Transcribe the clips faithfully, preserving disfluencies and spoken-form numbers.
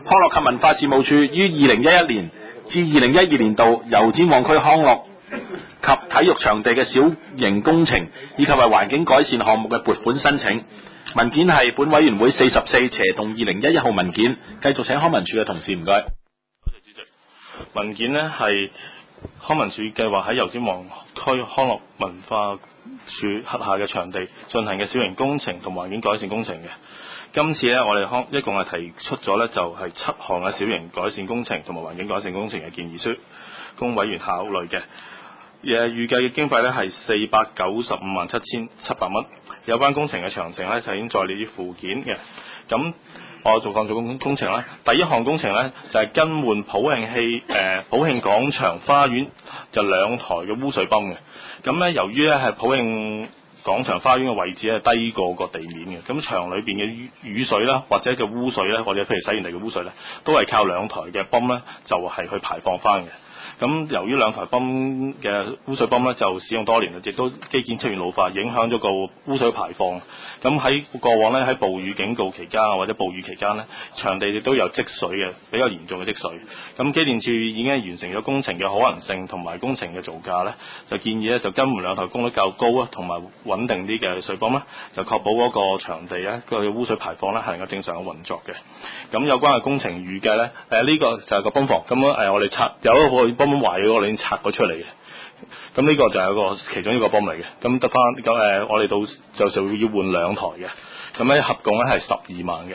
康樂及文化事務處於二零一一年至二零一二年度油尖旺區康樂及體育場地嘅小型工程以及為環境改善項目嘅撥款申請。文件係本委員會四十四斜動二零一一號文件。繼續請康文署嘅同事，唔該。 多謝主席。文件呢係康文署計劃喺油尖旺區康樂文化署轄下嘅場地進行嘅小型工程同環境改善工程嘅。今次呢，我哋康一共係提出咗呢就係七項嘅小型改善工程同埋環境改善工程嘅建議書，供委員考慮嘅。誒預計嘅經費呢係四百九十五萬七千七百蚊。有關工程嘅詳情呢，就已經載列於附件嘅。咁我做放做工工程啦。第一項工程呢，就係、是、更換普慶戲誒普慶廣場花園就兩台嘅污水泵嘅。咁呢，由於呢係普慶廣場花園嘅位置係低過個地面嘅，咁場裏邊嘅雨水啦，或者嘅污水咧，或者譬如洗完地嘅污水咧，都係靠兩台嘅泵咧，就係、是、去排放翻嘅。咁由於兩台泵嘅污水泵咧就使用多年啦，亦都基建出現老化，影響咗個污水排放。咁喺過往咧喺暴雨警告期間啊，或者暴雨期間咧，場地亦都有積水嘅，比較嚴重嘅積水。咁機電署已經完成咗工程嘅可能性同埋工程嘅造價咧，就建議咧就更換兩台功率較高啊，同埋穩定啲嘅水泵啦，就確保嗰個場地咧個污水排放咧係能夠正常嘅運作嘅。咁有關嘅工程預計咧，誒、呃、呢、這個就係個泵房，咁樣誒我哋拆有一個泵壞咗，我哋已經拆咗出嚟嘅。咁呢個就係一個其中一個泵嚟嘅。咁得翻咁誒，我哋到就就要換兩台嘅。咁咧合共咧係十二萬嘅。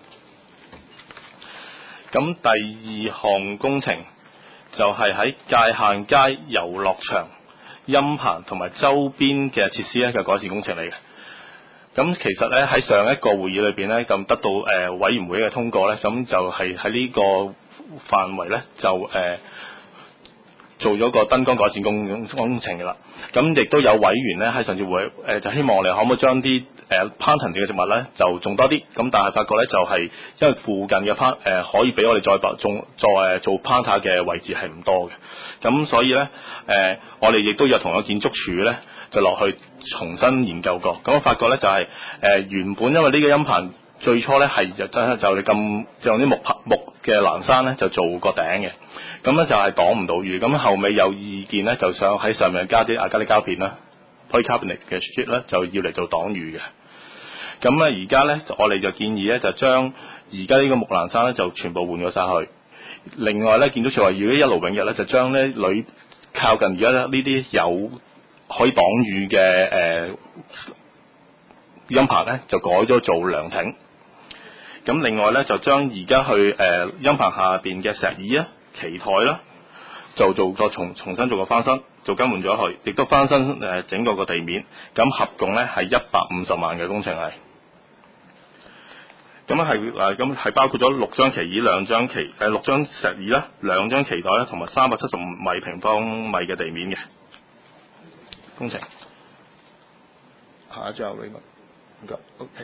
咁第二項工程就係喺界限街遊樂場、音棚同埋周邊嘅設施咧嘅改善工程嚟嘅。咁其實咧喺上一個會議裏邊咧，咁得到誒、呃、委員會嘅通過咧，咁就係喺呢個範圍咧就誒、呃、做咗個燈光改善工工程嘅啦。咁亦都有委員咧喺上次會誒、呃、就希望我哋可唔可以將啲誒攀藤性嘅植物咧就種多啲。咁但係發覺咧就係、是、因為附近嘅攀誒、呃、可以俾我哋再種種再誒做攀塔嘅位置係唔多嘅。咁所以咧誒、呃、我哋亦都有同個建築署咧就落去重新研究過，咁我發覺咧就係、是、誒、呃、原本因為呢個音棚最初咧係就真係就你咁就用啲木木嘅欄山咧就做個頂嘅，咁咧就係擋唔到雨，咁後尾有意見咧就想喺上面加啲亞加力膠片啦 polycarbonate 嘅 sheet 咧就要嚟做擋雨嘅。咁咧而家咧我哋就建議咧就將而家呢個木欄山咧就全部換咗晒去。另外咧建築署話如果一勞永逸咧就將咧裏靠近而家呢啲有可以擋雨嘅誒、呃、音棚咧，就改咗做涼亭。咁另外咧，就將而家去誒、呃、音棚下邊嘅石椅啊、旗台啦，就做個重重新做個翻新，就更換咗佢，亦都翻新誒、呃、整個個地面。咁合共咧係一百五十萬嘅工程係。咁係誒咁係包括咗六張旗椅、兩張旗誒、呃、六張石椅啦、兩張旗台啦，同埋三百七十五米平方米嘅地面嘅工程。下一張 Raymond， 唔該 ，OK。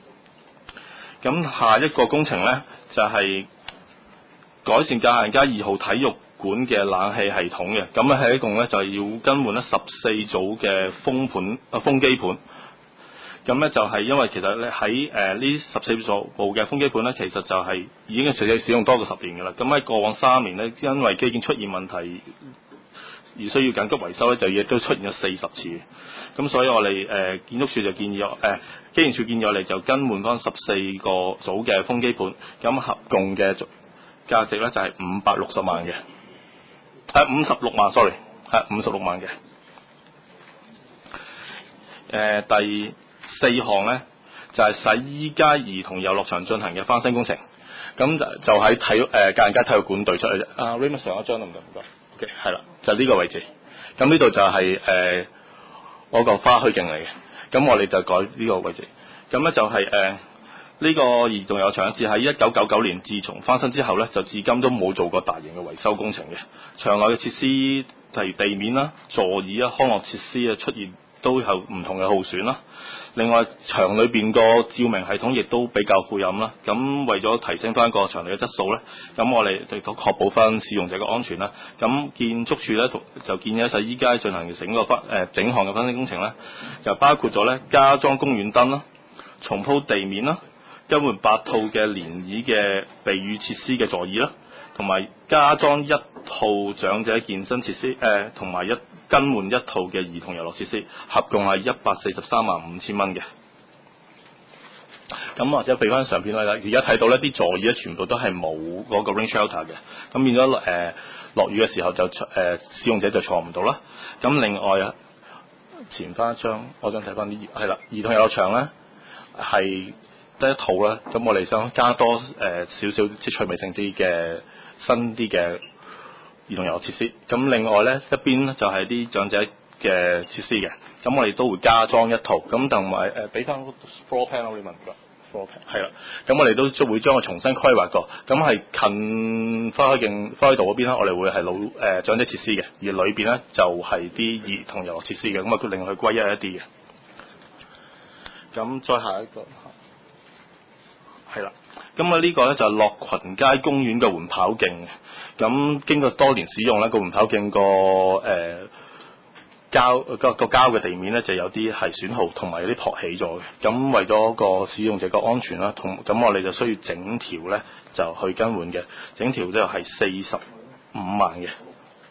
咁下一個工程咧就係、是、改善界限街二號體育館嘅冷氣系統嘅。咁咧係一共咧就要更換咧十四組嘅風盤啊風機盤。咁咧就係因為其實咧喺誒呢十四部嘅風機盤咧，其實就係已經實際使用多過十年㗎啦。咁喺過往三年咧，因為基建出現問題而需要緊急維修咧，就亦都出現咗四十次。咁所以我哋誒、呃、建築署就建議我誒機電署建議我哋就更換翻十四個組嘅風機盤，咁合共嘅價值咧就係五百六十萬嘅，係五十六萬 ，sorry， 係五十六萬嘅。誒、呃、第四項咧就係、是、洗衣街兒童遊樂場進行嘅翻新工程，咁就就喺體誒界限街體育館對出嚟啫。啊 Raymond 上一張得唔得？唔該。OK， 係啦，就呢、是、個位置。咁呢度就係、是、誒。呃嗰個花墟徑嚟嘅，咁我哋就改呢個位置。咁咧就係誒呢個兒童遊樂場，自喺一九九九年自從翻新之後咧，就至今都冇做過大型嘅維修工程嘅。場內嘅設施，例如地面啦、座椅啊、康樂設施啊，出現都有唔同嘅耗損啦。另外場裏邊個照明系統亦都比較晦暗啦。咁為咗提升翻個場地嘅質素咧，咁我哋亦都確保翻使用者嘅安全啦。咁建築署咧就建議喺洗衣街進行整個分誒、呃、整項嘅分析工程咧，就包括咗咧加裝公園燈啦、重鋪地面啦、 更換八套嘅連椅嘅避雨設施嘅座椅啦，同埋加裝一套長者健身設施，誒同埋一更換一套嘅兒童遊樂設施，合共係一百四十三萬五千蚊嘅。咁或者俾翻相片啦，而家睇到呢啲座椅咧全部都係冇嗰個 rain shelter 嘅，咁變咗誒落雨嘅時候就誒、呃、使用者就坐唔到啦。咁另外啊，前翻一張，我想睇翻啲係啦，兒童遊樂場咧係得一套啦。咁我哋想加多誒、呃、少少即趣味性啲嘅新啲嘅兒童遊樂設施。咁另外咧一邊咧就係啲長者嘅設施嘅，咁我哋都會加裝一套。咁同埋誒俾翻 floor plan 我哋問㗎。係啦，咁我哋都會將佢重新規劃過，咁係近花海徑花海道嗰邊咧，我哋會係老誒、呃、長者設施嘅，而裏邊咧就係啲兒童遊樂設施嘅，咁啊佢令佢歸一一啲嘅。咁再下一個係啦，咁啊呢個咧就係樂群街公園嘅緩跑徑，咁經過多年使用咧，個緩跑徑個誒。呃膠個個膠嘅地面咧就有啲係損耗，同埋有啲撲起咗嘅。咁為咗個使用者個安全啦，同咁我哋就需要整條咧就去更換嘅，整條就係四十五萬嘅。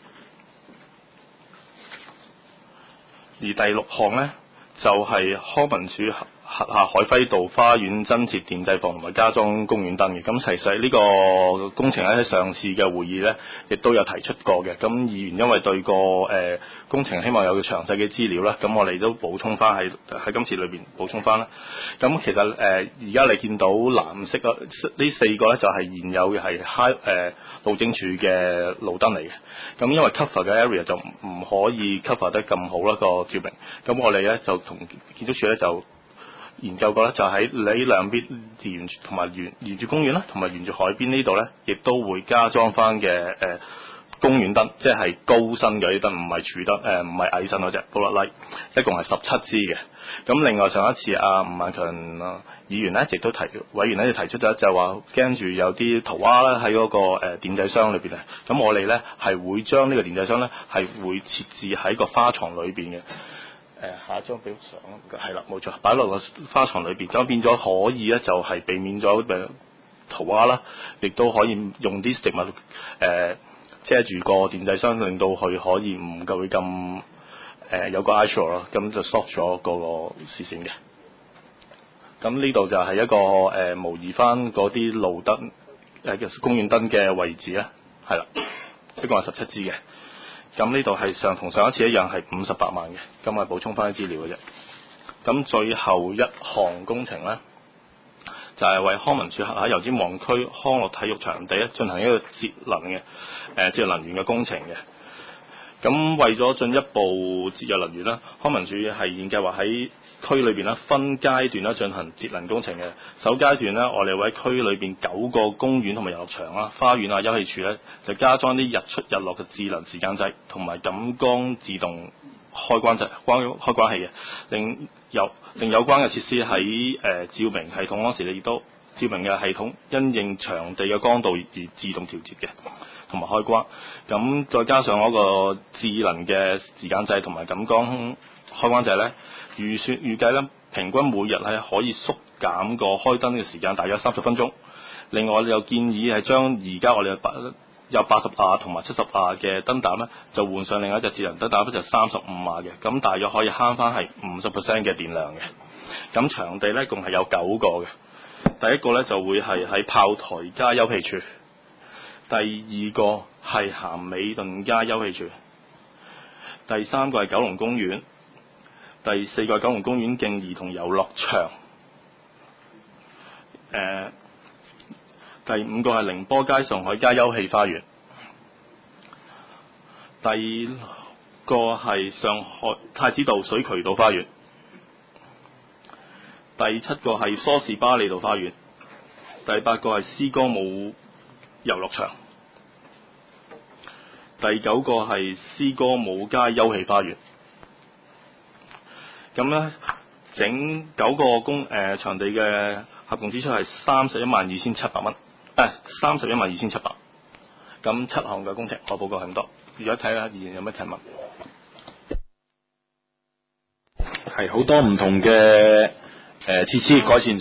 而第六項咧就係、是、康文署轄下海輝道花園增設電制房同埋加裝公園燈嘅。咁其實呢個工程喺上次嘅會議咧，亦都有提出過嘅。咁議員因為對個誒、呃、工程希望有詳細嘅資料啦，咁我哋都補充翻喺喺今次裏邊補充翻啦。咁其實誒而家你見到藍色啊，呢四個咧就係現有嘅係 high 誒路政署嘅路燈嚟嘅。咁因為 cover 嘅 area 就唔可以 cover 得咁好啦個照明。咁我哋咧就同建築署咧就研究過咧，就喺你兩邊沿同埋沿沿住公園啦，同埋沿住海邊呢度咧，亦都會加裝翻嘅誒公園燈，即係高身嘅啲燈，唔係柱燈，誒唔係矮身嗰隻 bullet light，一共係十七支嘅。咁另外上一次阿吳萬強啊議員咧，亦都提委員咧就提出咗，就話驚住有啲圖畫咧喺嗰個誒電掣箱裏邊啊。咁我哋咧係會將呢個電掣箱咧係會設置喺個花床裏邊嘅。誒、呃、下一張俾相啦，係啦，冇錯，擺落個花床裏邊，咁變咗可以咧，就係、是、避免咗誒塗鴉啦，亦都可以用啲食物誒、呃、遮住個電掣箱，令到佢可以唔夠會咁誒有個 eye shot 咯，咁就 stop 咗個視線嘅。咁呢度就係一個誒、呃、模擬翻嗰啲路燈誒、呃、公園燈嘅位置啦，係啦，一共係十七支嘅。咁呢度係上同上一次一樣係五十八萬嘅，咁啊補充翻啲資料嘅啫。咁最後一項工程咧，就係、是、為康文署轄下油尖旺區康樂體育場地咧進行一個節能嘅誒節約能源嘅工程嘅。咁為咗進一步節約能源啦，康文署係現計劃喺區裏邊咧分階段咧進行節能工程嘅。首階段咧，我哋會喺區裏邊九個公園同埋遊樂場啦、花園啊、休憩處咧，就加裝啲日出日落嘅智能時間掣同埋感光自動開關掣、關開關器嘅，令有令有關嘅設施喺誒、呃、照明系統嗰時，亦都照明嘅系統因應場地嘅光度而自動調節嘅，同埋開關。咁再加上嗰個智能嘅時間掣同埋感光開關掣咧，預算預計咧平均每日係可以縮減個開燈嘅時間大約三十分鐘。另外我哋又建議係將而家我哋八有八十瓦同埋七十瓦嘅燈膽咧，就換上另一隻智能燈膽，就三十五瓦嘅，咁大約可以慳翻係五十 percent 嘅電量嘅。咁場地咧共係有九個嘅，第一個咧就會係喺炮台街休憩處，第二個係咸美頓街休憩處，第三個係九龍公園，第四個係九龍公園徑兒童遊樂場，誒、呃。第五個係寧波街上海街休憩花園，第六個係上海太子道水渠道花園，第七個係梳士巴利道花園，第八個係詩歌舞遊樂場，第九個係詩歌舞街休憩花園。咁咧，整九個公誒、呃、場地嘅合共支出係三十一萬二千七百蚊。誒，三十一萬二千七百，咁七項嘅工程，我報告係咁多。而家睇下議員有咩提問？ 係好多唔同嘅誒設施改善咗，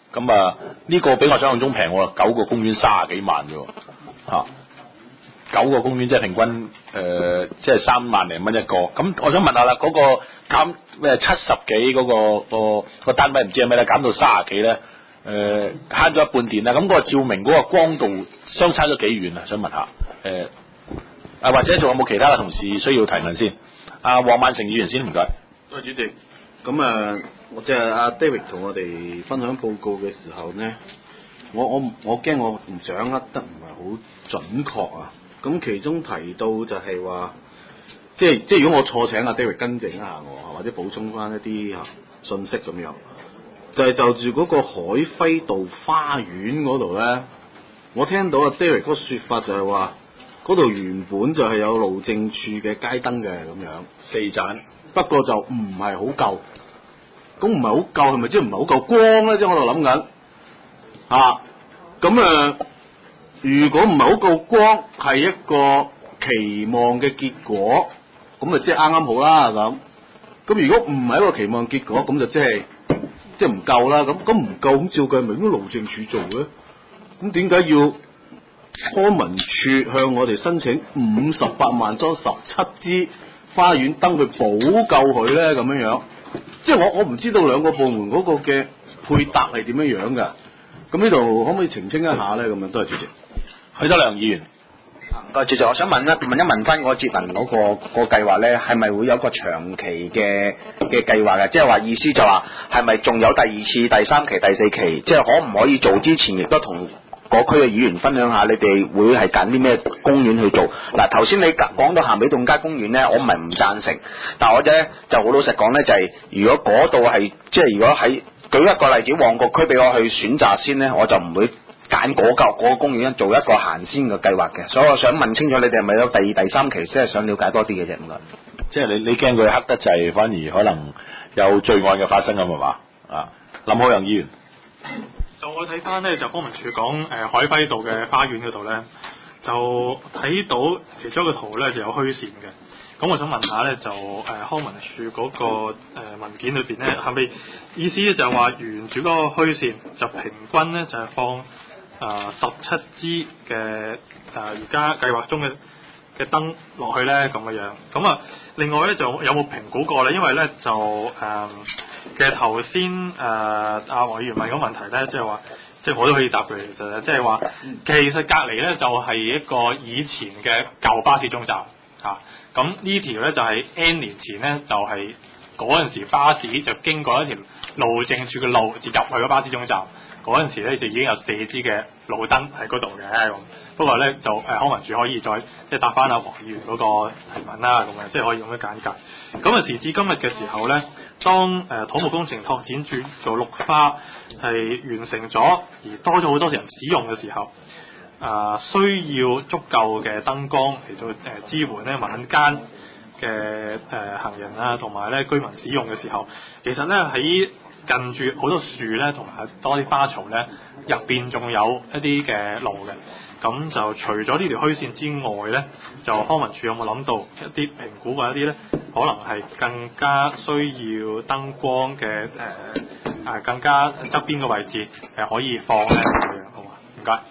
咁啊呢個比我想象中平喎，九個公園三十幾萬啫喎，嚇九個公園即係平均誒、呃、即係三萬零蚊一個。咁我想問下啦，嗰、那個減咩七十幾嗰個個個單位唔知係咩咧，減到三十幾咧？誒慳咗一半電啦，咁、那個照明嗰個光度相差咗幾遠啊？想問下誒啊，或者仲有冇其他嘅同事需要提問先？阿、啊、黃萬成議員先，唔該。 多謝主席。咁啊，我即係阿 David 同我哋分享報告嘅時候咧，我我我驚我唔掌握得唔係好準確啊。咁其中提到就係話，即係即係如果我錯，請阿 David 更正一下我，或者補充翻一啲嚇信息咁樣。就係就住嗰個海輝道花園嗰度咧，我聽到阿 David 嗰個説法就係話，嗰度原本就係有路政處嘅街燈嘅咁樣，四盞，不過就唔係好夠。咁唔係好夠係咪即係唔係好夠光咧？即係我度諗緊啊，咁啊，如果唔係好夠光，係一個期望嘅結果，咁啊即係啱啱好啦咁。咁如果唔係一個期望結果，咁就即係即係唔夠啦。咁咁唔夠咁照計，咪應該路政署做咧？咁點解要康文署向我哋申請五十八萬裝十七支花園燈去補救佢咧？咁樣樣？即係我我唔知道兩個部門嗰個嘅配搭係點樣樣㗎，咁呢度可唔可以澄清一下咧？咁樣都係主席。 許德良議員， 唔該主席，我想問一問一問翻個節能嗰個個計劃咧，係咪會有個長期嘅嘅計劃嘅？即係話意思就話係咪仲有第二次、第三期、第四期？即係可唔可以做之前亦都同嗰區嘅議員分享下，你哋會係揀啲咩公園去做？嗱，頭先你講到鹹美頓街公園咧，我唔係唔贊成，但係我咧就好老實講咧，就係、是、如果嗰度係即係如果喺舉一個例子，旺角區俾我去選擇先咧，我就唔會揀嗰嚿嗰個公園做一個行先嘅計劃嘅。所以我想問清楚，你哋係咪有第二、第三期，即係想了解多啲嘅啫？唔該。 即係你你驚佢黑得滯，反而可能有罪案嘅發生咁係嘛？啊，林浩陽議員。 就我睇翻咧，就康文署講誒、呃、海輝道嘅花園嗰度咧，就睇到其中一個圖咧就有虛線嘅。咁我想問下咧，就誒、呃、康文署嗰、那個、呃、文件裏邊咧，係咪意思咧就係話沿住嗰個虛線就平均咧就係、是、放誒十七支嘅誒而家計劃中嘅嘅燈落去咧咁嘅樣？咁啊，另外咧就有冇評估過咧？因為咧就誒。呃其實頭先誒阿黃議員問嗰個問題咧，即係話，即係我都可以答佢。其實即係話，其實隔離咧就係一個以前嘅舊巴士總站嚇。咁、啊、呢條咧就係 N 年前咧就係嗰陣時巴士就經過一條路政署嘅路，就入去個巴士總站。嗰陣時咧就已經有四支嘅路燈喺嗰度嘅。不過咧就誒康文署可以再即係答翻阿黃議員嗰個提問啦，咁樣即係可以咁樣簡介。咁啊時至今日嘅時候咧，當誒、呃、土木工程拓展署做綠化係完成咗，而多咗好多人使用嘅時候，啊、呃、需要足夠嘅燈光嚟到誒支援咧晚間嘅誒、呃、行人啊，同埋咧居民使用嘅時候，其實咧喺近住好多樹咧，同埋多啲花槽咧，入邊仲有一啲嘅路嘅。咁就除咗呢條虛線之外咧，就康文署有冇諗到一啲評估過一啲咧，可能係更加需要燈光嘅誒誒更加側邊嘅位置誒可以放咧咁樣，好嘛？唔該。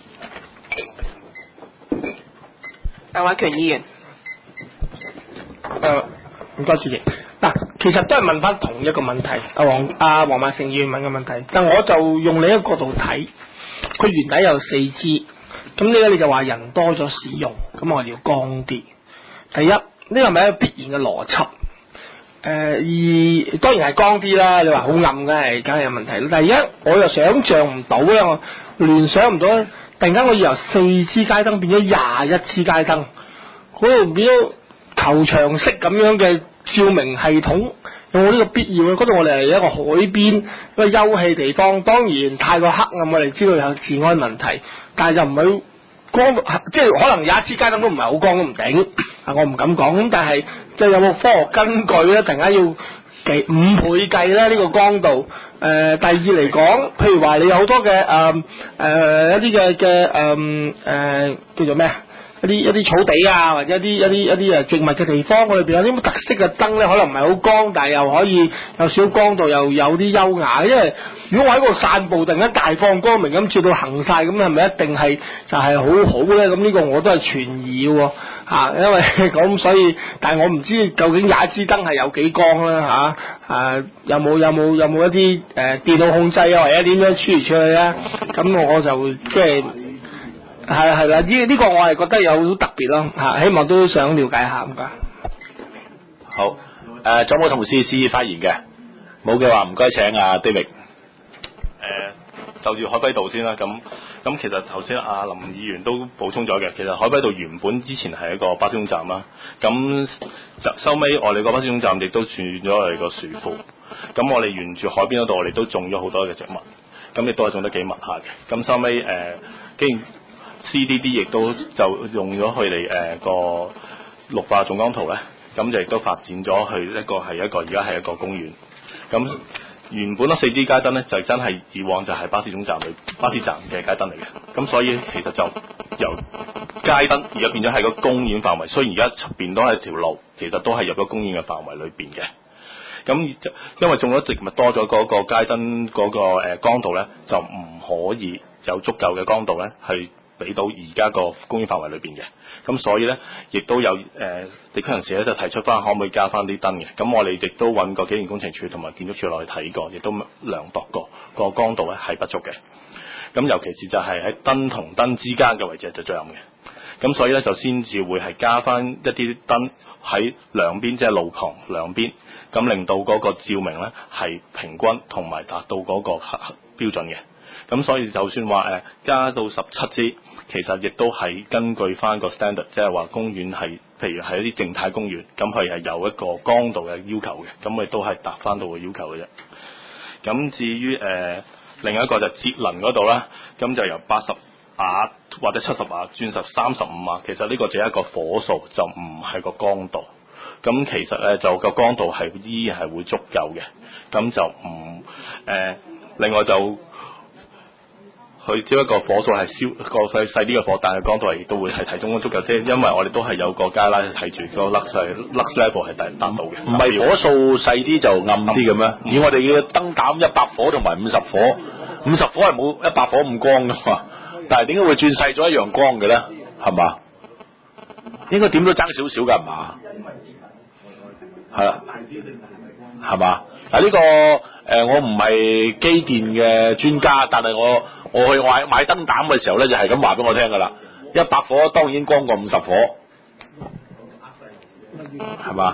鄧偉權議員。 誒唔該主席。嗱，其實都係問翻同一個問題，阿黃阿黃萬成議員問嘅問題，但我就用另一個角度睇，佢原底有四支。咁呢個你就話人多咗使用，咁我哋要光啲。第一，呢個係咪一個必然嘅邏輯？誒、呃，而當然係光啲啦。你話好暗嘅係，梗係有問題啦。第一，我又想像唔到咧，我聯想唔到，突然間我要由四支街燈變咗廿一支街燈，嗰度變咗球場式咁樣嘅照明系統，有冇呢個必要咧？嗰度我哋係一個海邊，一個休憩地方，當然太過黑暗，我哋知道有治安問題，但係就唔係光，即係可能有一支街燈都唔係好光都唔頂，啊我唔敢講，咁但係即係有冇科學根據咧？突然間要幾五倍計咧呢個光度？誒、呃，第二嚟講，譬如話你有好多嘅誒誒一啲嘅嘅誒誒叫做咩啊？ 一啲一啲草地啊，或者一啲一啲一啲誒植物嘅地方，我裏邊有啲乜特色嘅燈咧，可能唔係好光，但係又可以有少光度，又有啲優雅。因為如果我喺嗰度散步，突然間大放光明咁照到行晒，咁係咪一定係就係好好咧？咁呢個我都係存疑喎嚇，因為咁所以，但係我唔知究竟廿一支燈係有幾光啦嚇，誒有冇有冇有冇一啲誒電腦控制啊，或者點樣處嚟處去咧？咁我就即係。係係啦，呢呢個我係覺得有好特別咯嚇，希望都想了解下咁解。 好，誒、呃，仲有冇同事示意發言嘅？冇嘅話，唔該請阿 David。誒、 呃，就住海輝道先啦，咁咁其實頭先阿林議員都補充咗嘅，其實海輝道原本之前係一個巴士總站啦，咁就收尾我哋個巴士總站亦都轉咗我哋個樹庫，咁我哋沿住海邊嗰度，我哋都種咗好多嘅植物，咁亦都係種得幾密下嘅，咁收尾誒，既然C D D 亦都就用咗佢哋誒個綠化總綱圖咧，咁就亦都發展咗去一個係一個而家係一個公園。咁原本嗰四支街燈咧，就真係以往就係巴士總站裏巴士站嘅街燈嚟嘅。咁所以其實就由街燈而家變咗係個公園範圍。雖然而家出邊都係條路，其實都係入咗公園嘅範圍裏邊嘅。咁因為種咗植物多咗，嗰個街燈嗰個誒光度咧，就唔可以有足夠嘅光度咧去俾到而家個公園範圍裏邊嘅，咁所以咧，亦都有誒、呃、地區人士咧就提出翻可唔可以加翻啲燈嘅，咁我哋亦都揾過機電工程署同埋建築署落去睇過，亦都量度過個光度咧係不足嘅，咁尤其是就係喺燈同燈之間嘅位置係最暗嘅，咁所以咧就先至會係加翻一啲燈喺兩邊，即係路旁兩邊，咁令到嗰個照明咧係平均同埋達到嗰個標準嘅。咁所以就算話誒、呃、加到十七支，其實亦都係根據翻個 standard，即係話公園係，譬如係一啲靜態公園，咁佢係有一個光度嘅要求嘅，咁佢都係達翻到個要求嘅啫。咁至於誒、呃、另一個就節能嗰度啦，咁就由八十瓦或者七十瓦轉十三十五瓦，其實呢個只係一個火數，就唔係個光度。咁其實咧就個光度係依然係會足夠嘅，咁就唔誒、呃、另外就。佢只不過火數係燒個細細啲嘅火，但係光度係亦都會係提供足夠，即係因為我哋都係有個加拉睇住個 lux lux level 係達達到嘅。 唔係火數細啲就暗啲嘅咩？以我哋嘅燈膽一百火同埋五十火，五十火係冇一百火咁光噶嘛？但係點解會轉細咗一樣光嘅咧？係嘛？應該點都爭少少㗎係嘛？係啦，係嘛？嗱呢個誒、呃、我唔係機電嘅專家，但係我。我去買買燈膽嘅時候咧，就係咁話俾我聽噶啦。一百火當然光過五十火，係嘛？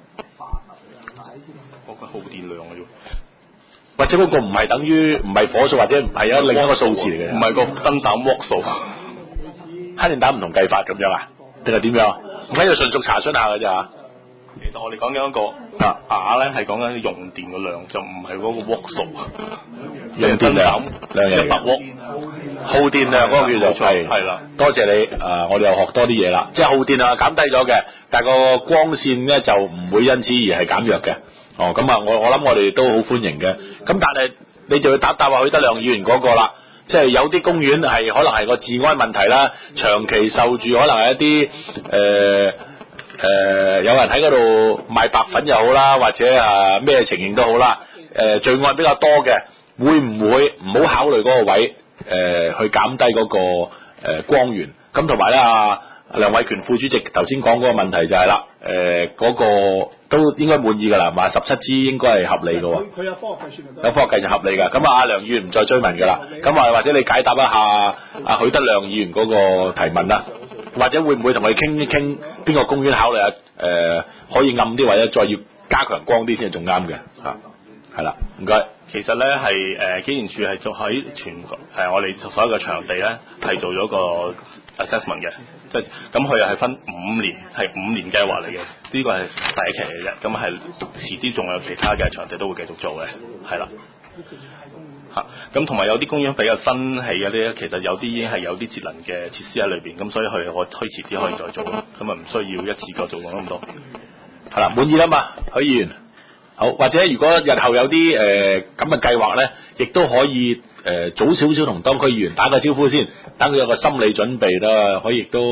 嗰個耗電量嘅啫， 或者嗰個唔係等於唔係火數，或者唔係有另一個數字嚟嘅，唔係個燈膽瓦數。慳電膽唔同計法咁樣啊？定係點樣？唔緊要，純屬查詢下嘅咋。 其實我哋講緊一個啊瓦咧，係講緊用電嘅量，就唔係嗰個瓦數。 用電量一百瓦耗電量嗰個叫做係係啦。多謝你啊、呃！我哋又學多啲嘢啦。即係耗電量減低咗嘅，但係個光線咧就唔會因此而係減弱嘅。哦，咁啊，我我諗我哋都好歡迎嘅。咁但係你就要答答話許德亮議員嗰個啦。即係有啲公園係可能係個治安問題啦，長期受住可能係一啲誒。呃誒、呃，有人喺嗰度賣白粉又好啦，或者啊咩情形都好啦，誒、呃、罪案比較多嘅，會唔會唔好考慮嗰個位誒、呃、去減低嗰、那個誒、呃、光源？咁同埋咧，阿梁偉權副主席頭先講嗰個問題就係、是、啦，誒、呃、嗰、那個都應該滿意㗎啦，係嘛？十七支應該係合理嘅喎。佢有科學計算就得。有科學計就合理㗎。咁啊，阿梁議員唔再追問㗎啦。咁啊，或者你解答一下阿許德亮議員嗰個提問啦。或者會唔會同佢哋傾一傾邊個公園考慮下誒、呃、可以暗啲，或者再要加強光啲先係仲啱嘅嚇，係啦，唔該。 其實咧係誒機電署係做喺全國誒、呃、我哋所有嘅場地咧係做咗個 assessment 嘅，即係咁佢又係分五年係五年計劃嚟嘅，呢、這個係第一期嚟嘅，咁係遲啲仲有其他嘅場地都會繼續做嘅，係啦。嚇，咁同埋有啲公園比較新起嗰啲咧，其實有啲已經係有啲節能嘅設施喺裏邊，咁所以佢我推遲啲可以再做咯，咁啊唔需要一次過做咁多。 係啦，滿意啦嘛，許議員。好，或者如果日後有啲誒咁嘅計劃咧，亦都可以誒、呃、早少少同當區議員打個招呼先，等佢有個心理準備啦，可以亦都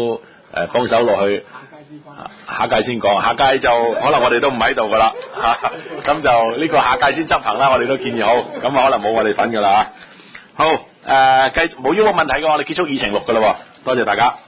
誒幫手落去。下屆先講，下屆就可能我哋都唔喺度噶啦嚇，咁就呢個下屆先執行啦。我哋都建議好，咁啊可能冇我哋份噶啦嚇。好誒，繼冇呢個問題嘅，我哋結束議程錄噶啦喎，多謝大家。